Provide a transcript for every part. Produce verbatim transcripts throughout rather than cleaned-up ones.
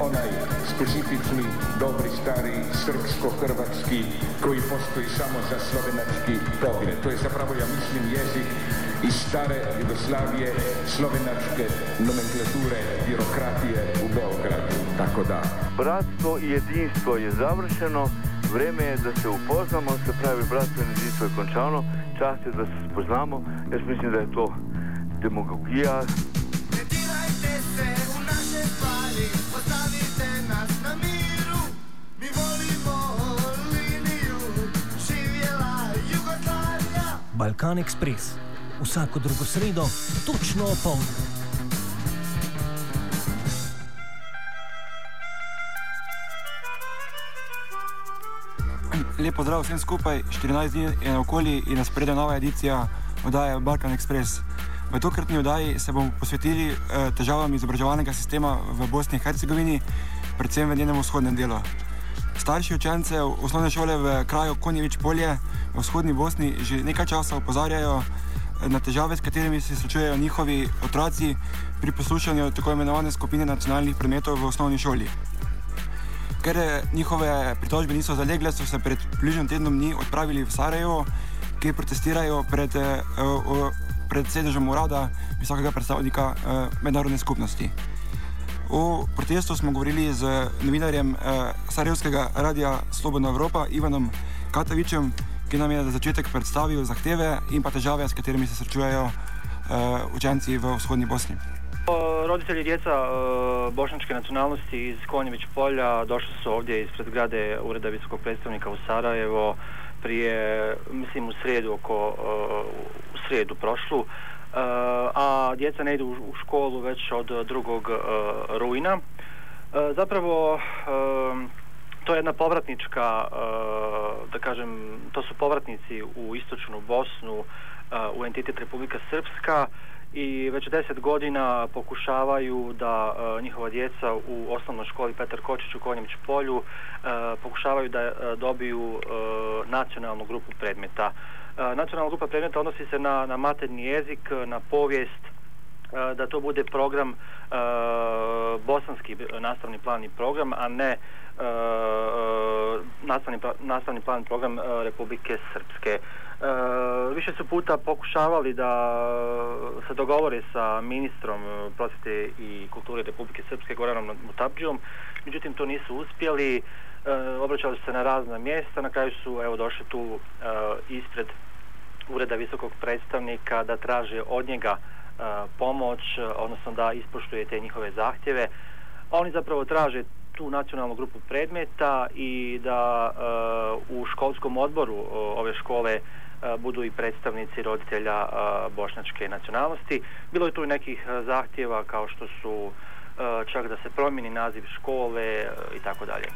onaj specifični, dobri, stari, srpsko-hrvatski, koji postoji samo za slovenački pogred. To je zapravo, ja mislim, jezik iz stare Jugoslavije, slovenačke nomenklature, birokratije u Beogradu. Tako da. Bratstvo i jedinstvo je završeno, vreme je da se upoznamo, se pravi bratstvo i jedinstvo je končano, čast je da se spoznamo, jaz mislim da je to demagogija. Ne dirajte se u naše stvari, ostavite nas na miru, mi volimo liniju, živjela Jugoslavija. Balkan Ekspres, vsako drugo sredo, točno opoldne. Lep pozdrav vsem skupaj, štirinajst dni je naokoli in nas prede nova edicija oddaje Balkan Ekspres. V tokratni oddaji se bomo posvetili eh, težavam izobraževalnega sistema v Bosni in Hercegovini, predvsem v njenem vzhodnem delu. Starši učencev osnovne šole v kraju Konjević Polje v vzhodni Bosni že nekaj časa opozarjajo na težave, s katerimi se srečujejo njihovi otroci pri poslušanju tako imenovane skupine nacionalnih predmetov v osnovni šoli. Ker njihove pritožbe niso zalegle, so se pred približno tednom dni odpravili v Sarajevo, kjer protestirajo pred, pred sedežem urada visokega predstavnika mednarodne skupnosti. O protestu smo govorili z novinarjem sarajevskega radia Slobodna Evropa Ivanom Katavičem, ki nam je za začetek predstavil zahteve in pa težave, s katerimi se srečujejo učenci v vzhodni Bosni. Roditelji djeca e, bošnjačke nacionalnosti iz Konjević Polja došli su ovdje ispred zgrade Ureda visokog predstavnika u Sarajevo prije, mislim, u srijedu, oko, e, u srijedu prošlu, e, a djeca ne idu u školu već od drugog e, rujna. E, zapravo, e, to je jedna povratnička, e, da kažem, to su povratnici u istočnu Bosnu, e, u entitet Republika Srpska, i već deset godina pokušavaju da e, njihova djeca u osnovnoj školi Petar Kočić u Konjević Polju e, pokušavaju da e, dobiju e, nacionalnu grupu predmeta. E, nacionalna grupa predmeta odnosi se na, na maternji jezik, na povijest, e, da to bude program, e, bosanski nastavni plan i program, a ne e, nastavni, nastavni plan i program e, Republike Srpske. E, više su puta pokušavali da se dogovore sa ministrom prosvjete i kulture Republike Srpske Goranom Mutabdžijom, međutim to nisu uspjeli, e, obraćali su se na razna mjesta, na kraju su evo došli tu e, ispred Ureda visokog predstavnika da traže od njega e, pomoć, odnosno da ispoštuje te njihove zahtjeve. Oni zapravo traže tu nacionalnu grupu predmeta i da e, u školskom odboru o, ove škole e, budu i predstavnici roditelja e, bošnjačke nacionalnosti. Bilo je tu i nekih zahtjeva kao što su e, čak da se promijeni naziv škole e, i tako dalje.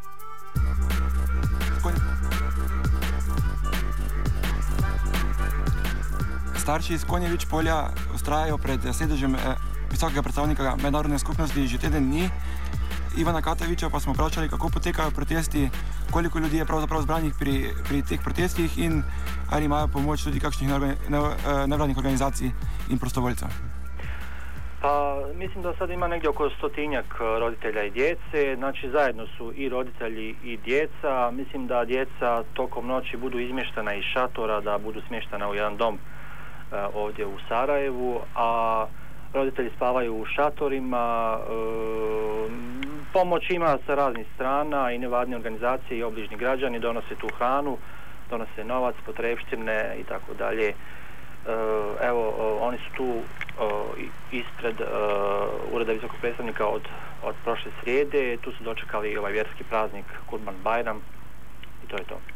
Starši iz Konjević Polja ustrajajo pred sedežem eh, visokega predstavnika mednarodne skupnosti že teden dni. Ivana Kataviča pa smo vprašali, kako potekajo protesti, koliko ljudi je pravzaprav zbranih pri, pri teh protestih in ali imajo pomoč tudi kakšnih nevladnih organizacij in prostovoljcev. Pa mislim da sad ima negdje oko stotinjak roditelja i djece, znači zajedno su i roditelji i djeca. Mislim da djeca tokom noći budu izmještena iz šatora, da budu smještena u jedan dom uh, ovdje u Sarajevu, a roditelji spavaju u šatorima. Uh, pomoć ima sa raznih strana i nevladne organizacije i obližnji građani donose tu hranu, donose novac, potrepštine i tako dalje. Evo, oni su tu ispred Ureda visokog predstavnika od, od prošle srijede. Tu su dočekali ovaj vjerski praznik Kurban Bajram i to je to.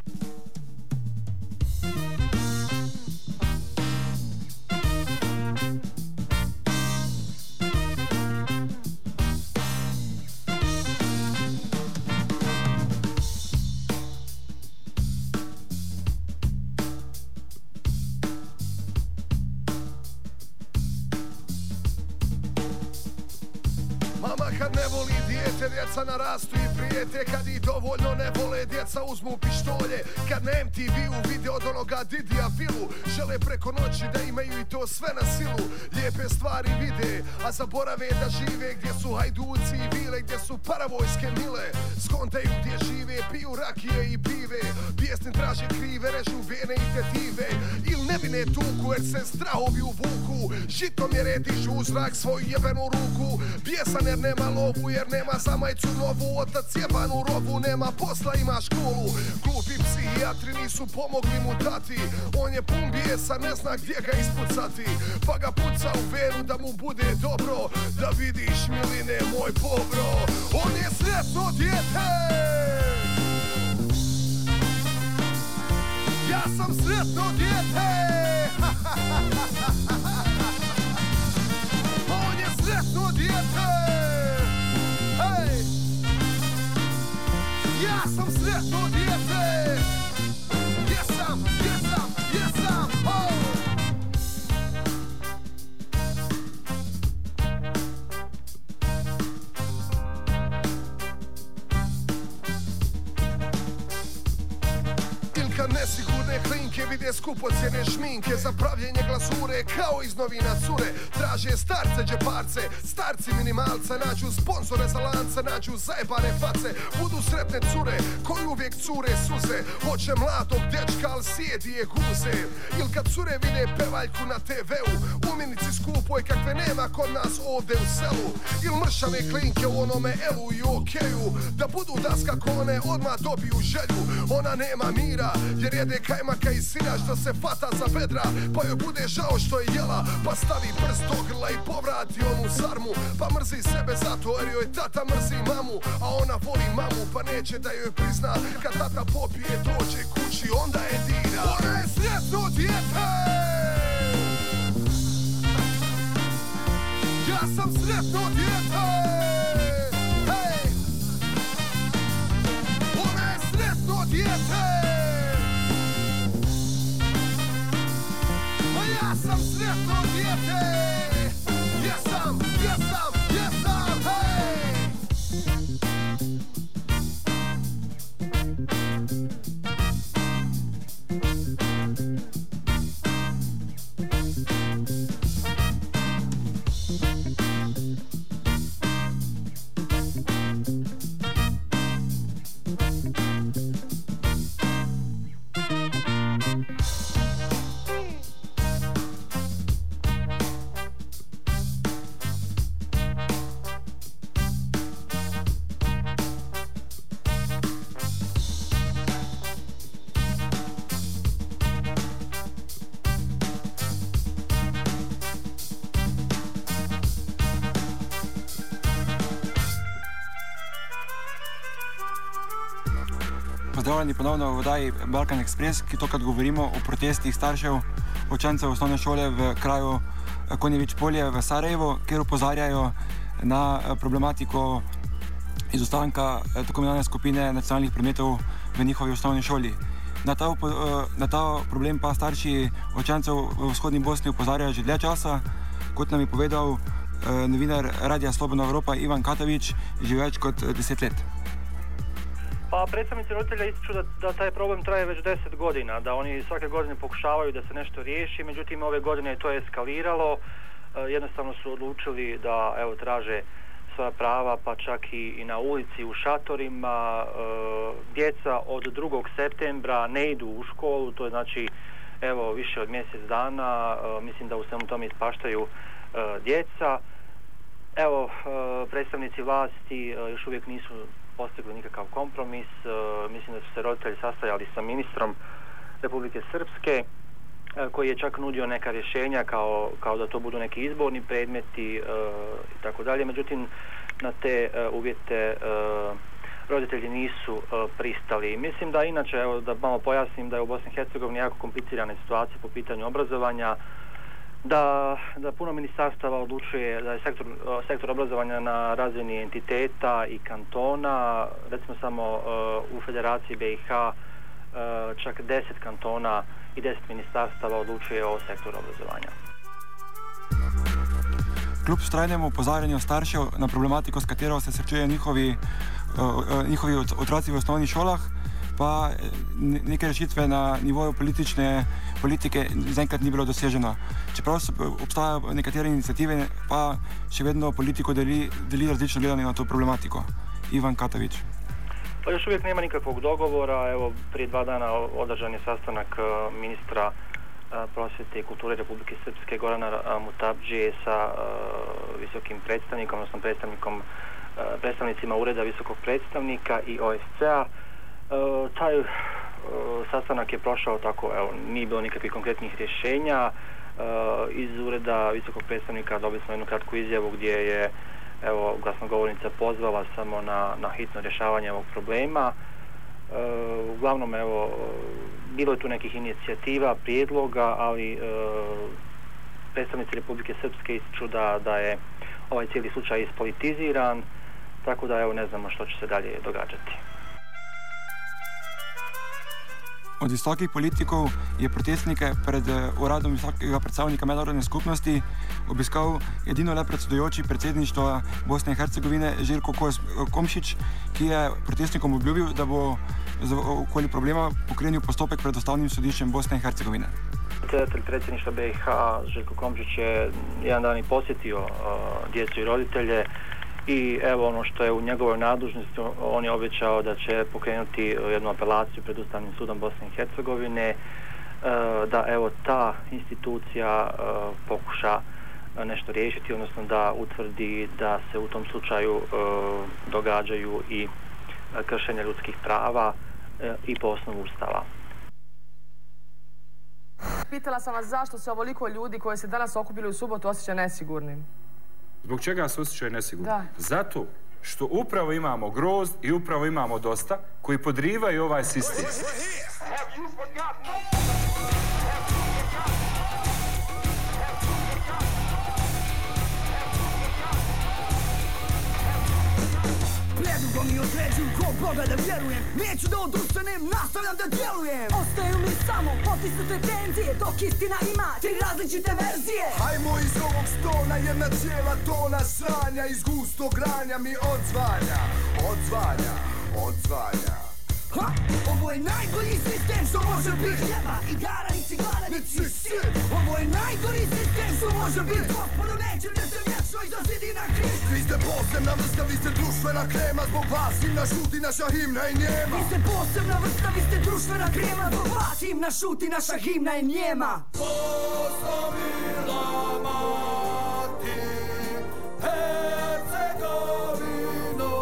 kad ne voli dijete, djeca narastu i prijete. Kad ih dovoljno ne vole, djeca uzmu pištolje. Kad na M T V-u vide od onoga Didija vilu, žele preko noći da imaju i to sve na silu. Lijepe stvari vide, a zaborave da žive gdje su hajduci i vile, gdje su paravojske mile. Skontaju gdje žive, piju rakije i pive. Pjesni traže krive, režu vene i tetive. Il nevine tuku jer se strahovi uvuku. Žitom je redišu u zrak svoju jebenu ruku. Bijesan jer nema lovu, jer nema za majicu novu. Otac jebanu rovu, nema posla, ima školu. Glupi psihijatri nisu pomogli mu tati. On je pun bijesa, ne zna gdje ga ispucati. Pa ga puca u veru da mu bude dobro. Da vidiš miline moj pobro. On je sretno dijete. Ja sam sretno dijete. On je sretno dijete. Hej. Ja sam sretno dijete. Jesam, jesam, jesam. Oh. Kad nesigurne klinke vide skupocjene šminke za pravljenje glazure kao iz novina cure. Traže starce džeparce, starci minimalca, nađu sponzore za lance, nađu zajebane face. Budu sretne cure koji uvijek cure suze. Hoće mladog dečka al sjedi je guze. Il kad cure vide pevaljku na te veu, umjenici skupoj kakve nema kod nas ovdje u selu. Il mršave klinke u onome elu i okeju, da budu daska kone odmah dobiju želju. Ona nema mira jer jede kajmaka i sira što se fata za bedra, pa joj bude žao što je jela, pa stavi prst do grla i povrati onu sarmu. Pa mrzi sebe zato jer joj tata mrzi mamu, a ona voli mamu pa neće da joj prizna. Kad tata popije dođe kući onda je dira. Ona je sretno dijete. Ja sam sretno dijete. Hej. Ona je sretno dijete. Ja sam sretno dijete. Jesam, jesam, jesam, hej. Pozdravljeni ponovno v oddaji Balkan Express, ki tokrat govorimo o protestih staršev učencev osnovne šole v kraju Konjevič polje v Sarajevu, kjer opozarjajo na problematiko izostanka tako imenovane skupine nacionalnih predmetov v njihovi osnovni šoli. Na ta, na ta problem pa starši učencev v vzhodni Bosni opozarjajo že dlje časa, kot nam je povedal novinar Radija Slobodna Evropa Ivan Katavić, že več kot deset let. Pa predstavnici roditelja ističu da, da taj problem traje već deset godina, da oni svake godine pokušavaju da se nešto riješi, međutim ove godine je to eskaliralo, e, jednostavno su odlučili da evo traže svoja prava, pa čak i, i na ulici u šatorima. E, djeca od drugog septembra ne idu u školu, to je znači evo više od mjesec dana, e, mislim da u svemu tome ispaštaju e, djeca. Evo, e, predstavnici vlasti e, još uvijek nisu postigli nikakav kompromis. E, mislim da su se roditelji sastajali sa ministrom Republike Srpske, e, koji je čak nudio neka rješenja kao, kao da to budu neki izborni predmeti e, i tako dalje. Međutim, na te e, uvjete e, roditelji nisu e, pristali. Mislim da inače, evo, da malo pojasnim, da je u Bosni i Hercegovini jako komplicirana situacija po pitanju obrazovanja, da, da puno ministarstava odlučuje, da je sektor, sektor obrazovanja na razini entiteta i kantona, recimo samo uh, u Federaciji B i H uh, čak deset kantona i deset ministarstava odlučuje o sektoru obrazovanja. Kljub vztrajnemu opozarjanju staršev na problematiko, s katero se srečujejo njihovi, uh, njihovi otroci v osnovnih šolah, pa neke rešitve na nivoju politične politike zaenkrat ni bilo doseženo. Čeprav obstajajo nekatere inicijative, pa še vedno politiko deli, deli različno gledanje na to problematiko. Ivan Katović. Pa još uvijek nema nikakvog dogovora. Evo, prije dva dana održan je sastanak ministra prosvjete i kulture Republike Srpske Gorana Mutabdžije sa visokim predstavnikom, odnosno predstavnikom, predstavnicima Ureda visokog predstavnika i O S C-a. Taj sastanak je prošao tako, evo, nije bilo nikakvih konkretnih rješenja. Iz Ureda visokog predstavnika dobili smo jednu kratku izjavu gdje je, evo, glasnogovornica pozvala samo na, na hitno rješavanje ovog problema. E, uglavnom, evo, bilo je tu nekih inicijativa, prijedloga, ali e, predstavnici Republike Srpske ističu da, da je ovaj cijeli slučaj ispolitiziran, tako da, evo, ne znamo što će se dalje događati. Od visokih politikov je protestnike pred uradom visokega predstavnika mednarodne skupnosti obiskal edino le predsedujoči predsedništva Bosne in Hercegovine Željko Komšić, ki je protestnikom obljubil, da bo okoli problema pokrenil postopek pred Ustavnim sodiščem Bosne in Hercegovine. Predsjedatelj predsjedništva B i H Željko Komšić je jedan dan i posjetio uh, djecu i roditelje. I evo, ono što je u njegovoj nadležnosti, on je obećao da će pokrenuti jednu apelaciju pred Ustavnim sudom Bosne i Hercegovine, da evo ta institucija pokuša nešto riješiti, odnosno da utvrdi da se u tom slučaju događaju i kršenja ljudskih prava i po osnovu Ustava. Pitala sam vas zašto se ovoliko ljudi koji se danas okupili u subotu osjeća nesigurnim. Zbog čega se osjećaju nesigurno? Da. Zato što upravo imamo grozd i upravo imamo dosta koji podrivaju ovaj sistem. Predugo mi određuju ko Boga da vjerujem. Neću da odustanem, nastavljam da djelujem. Ostaju mi samo potisnute tenzije, dok istina ima tri različite verzije. Hajmo iz ovog stona, jedna cijela tona sranja iz gustog granja mi odzvanja, odzvanja, odzvanja. Ha? Ovo je najgori sistem što može biti. Jeba, igara, ni cigara, ni sistem. Ovo je najgori sistem što može biti. Gospodo, nećete se vječno iza zidina križ. Vi ste posebna vrsta, vi ste društvena krema. Zbog vas himna šuti, naša himna je njema. Vi ste posebna vrsta, vi ste društvena krema. Zbog vas himna šuti, naša himna je njema. Postavila mati Hercegovino,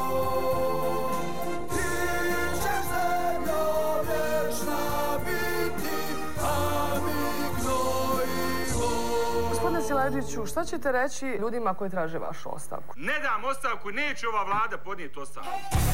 Silajdžiću, šta ćete reći ljudima koji traže vašu ostavku? Ne dam ostavku, neće ova vlada podnijeti ostavku.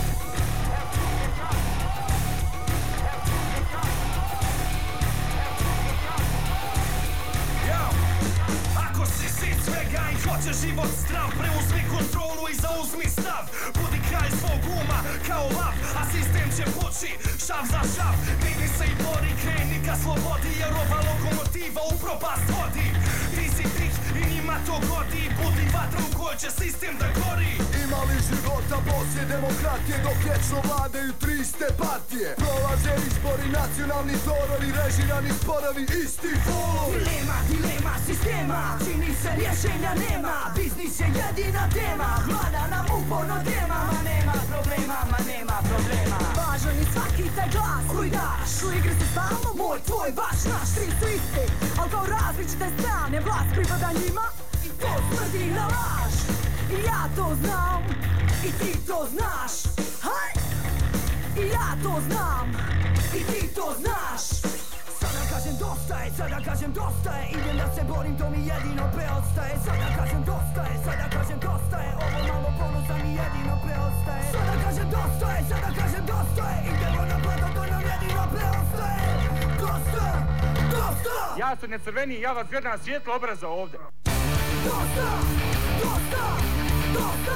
Ako si sit svega i hoćeš život zdrav, preuzmi kontrolu i zauzmi stav. Budi kraj svog uma kao lav, a sistem će poći šav za šav. Digni se i bori, kreni ka slobodi, jer ova lokomotiva u propast vodi. Ti si tih i njima to godi, budi vatra u kojoj će sistem da gori. Ima li života poslije demokratije, dok vječno vladaju tri iste partije? Prolaze izbori, nacionalni torovi, režirani sporovi, isti folovi. Dilema, dilema sistema, čini se rješenja nema. Biznis je jedina tema, vlada nam uporno tema. Ma nema problema, ma nema problema. Važan je svaki taj glas koji daš. U igri se stalno moj, tvoj, vaš, naš. Tri su isti, ali kao različite strane. Vlast pripada njima i to smrdi na laž. I ja to znam, i ti to znaš. Haj! I ja to znam, i ti to znaš. Sada kažem dosta je, sada kažem dosta je. Idem da se borim, to mi jedino preostaje. Sada kažem dosta je, sada kažem dosta je. Ovo malo ponosa mi jedino preostaje. Sada kažem dosta je, sada kažem dosta je. Idemo na plato, to nam jedino preostaje. Dosta, dosta. Ja sam ne crveni, ja vas gledam svjetlo obraza ovdje. Dosta, dosta, dosta.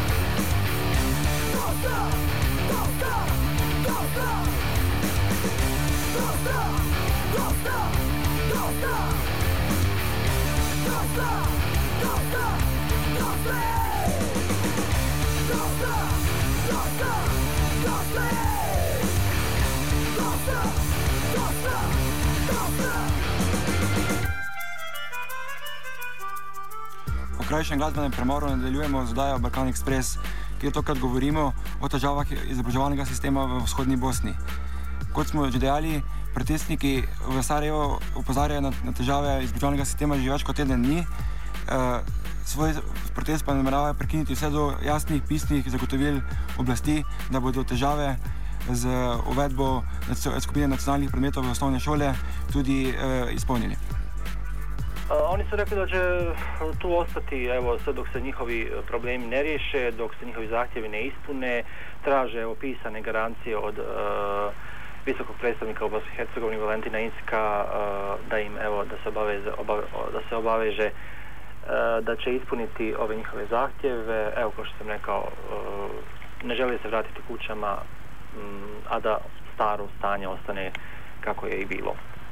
Dosta, dosta, dosta. Dosta, dosta, dosta. Dosta, dosta, Po krajšem glasbenem premoru nadaljujemo z oddajo Balkan Express, kjer tokrat govorimo o težavah izobraževalnega sistema v vzhodni Bosni. Kot smo že dejali, protestniki v Sarajevu opozarjajo na, na težave izobraževalnega sistema že več kot teden dni. Uh, svoj protest pa nameravajo prekiniti vse do jasnih pisnih zagotovil oblasti, da bodo težave z uvedbo skupine nacionalnih predmetov v osnovne šole tudi uh, izpolnili. Uh, oni su rekli da će tu ostati evo, sve dok se njihovi problemi ne riješe, dok se njihovi zahtjevi ne ispune, traže evo, pisane garancije od uh, visokog predstavnika u Bosni i Hercegovini Valentina Incka uh, da im evo, da se obaveze, obave, da se obaveže uh, da će ispuniti ove njihove zahtjeve. Evo, kao što sam rekao, uh, ne žele se vratiti kućama, um, a da staro stanje ostane kako je i bilo.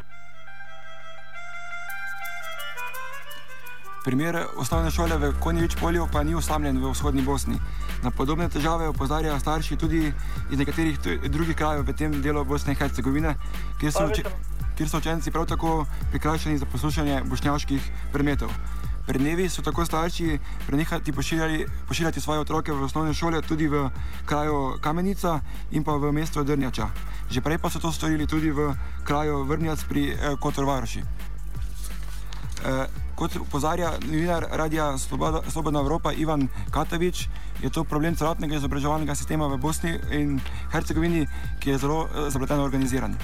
Primer osnovne šole v Konjevič polju pa ni osamljen v vzhodni Bosni. Na podobne težave opozarjajo starši tudi iz nekaterih drugih krajev v tem delu Bosne in Hercegovine, kjer so, uči, kjer so učenci prav tako prikrajšani za poslušanje bošnjaških predmetov. Pred dnevi so tako starši prenehati pošiljati, pošiljati svoje otroke v osnovne šole tudi v kraju Kamenica in pa v mestu Drnjača. Že prej pa so to storili tudi v kraju Vrnjac pri eh, Kotor-Varoši. Eh, Kot upozarja novinar Radia Slobodna Evropa Ivan Katavič, je to problem celotnega izobraževalnega sistema v Bosni in Hercegovini, ki je zelo zapleteno organiziran.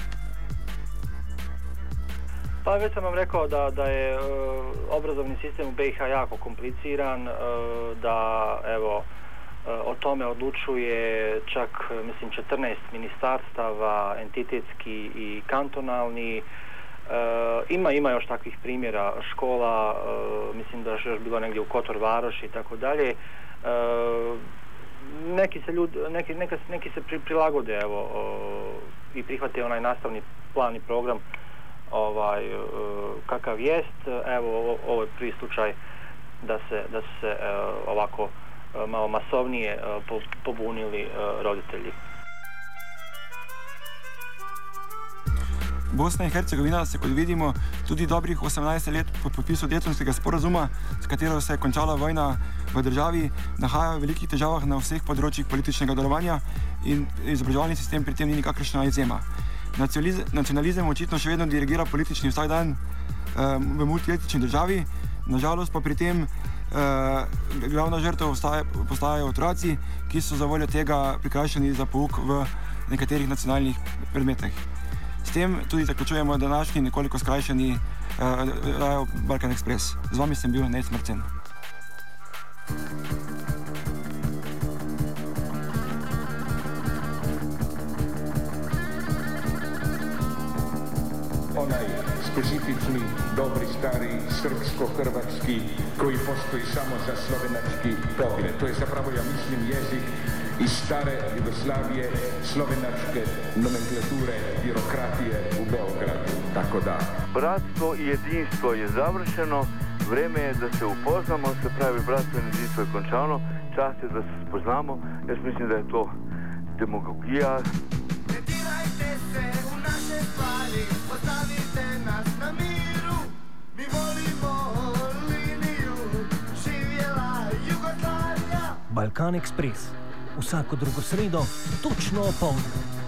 Pa već sam vam rekao da, da je uh, obrazovni sistem u B i H jako kompliciran, uh, da evo, uh, o tome odlučuje čak mislim četrnaest ministarstava, entitetski i kantonalni. Uh, ima, ima još takvih primjera škola, uh, mislim da je još bilo negdje u Kotor-Varoši i tako dalje. Neki se ljudi, neki, neka, neki se pri, prilagode evo, uh, i prihvate onaj nastavni plan i program ovaj, uh, kakav jest. Evo, ovo, ovo je prvi slučaj da se, da se uh, ovako uh, malo masovnije uh, po, pobunili uh, roditelji. Bosna in Hercegovina se, kot vidimo, tudi dobrih osemnajst let po podpisu Daytonskega sporazuma, s katero se je končala vojna v državi, nahaja v velikih težavah na vseh področjih političnega delovanja in izobraževalni sistem pri tem ni nikakršna izjema. Nacionalizem očitno še vedno dirigira politični vsakdan um, v multietnični državi, nažalost pa pri tem uh, glavna žrtev postajajo otroci, ki so za voljo tega prikrajšani za pouk v nekaterih nacionalnih predmetih. S tem tudi zaključujemo današnji nekoliko skrajšani uh, Balkan Express. Z vami sem bil Nec Marcen. Onaj specifični, dobri, stari, srpsko-hrvatski, koji postoji samo za slovenački pogled. To je zapravo, ja mislim, jezik iz stare Jugoslavije, slovenačke nomenklature, birokratije u Beogradu, tako da. Bratstvo i jedinstvo je završeno, vreme je da se upoznamo, se pravi bratstvo i jedinstvo je končano, čas je da se spoznamo, jaz mislim da je to demagogija. Ne dirajte se u naše stvari, ostavite nas na miru, mi volimo liniju, živjela Jugoslavija. Balkan Express. Vsako drugo sredo, točno opoldne.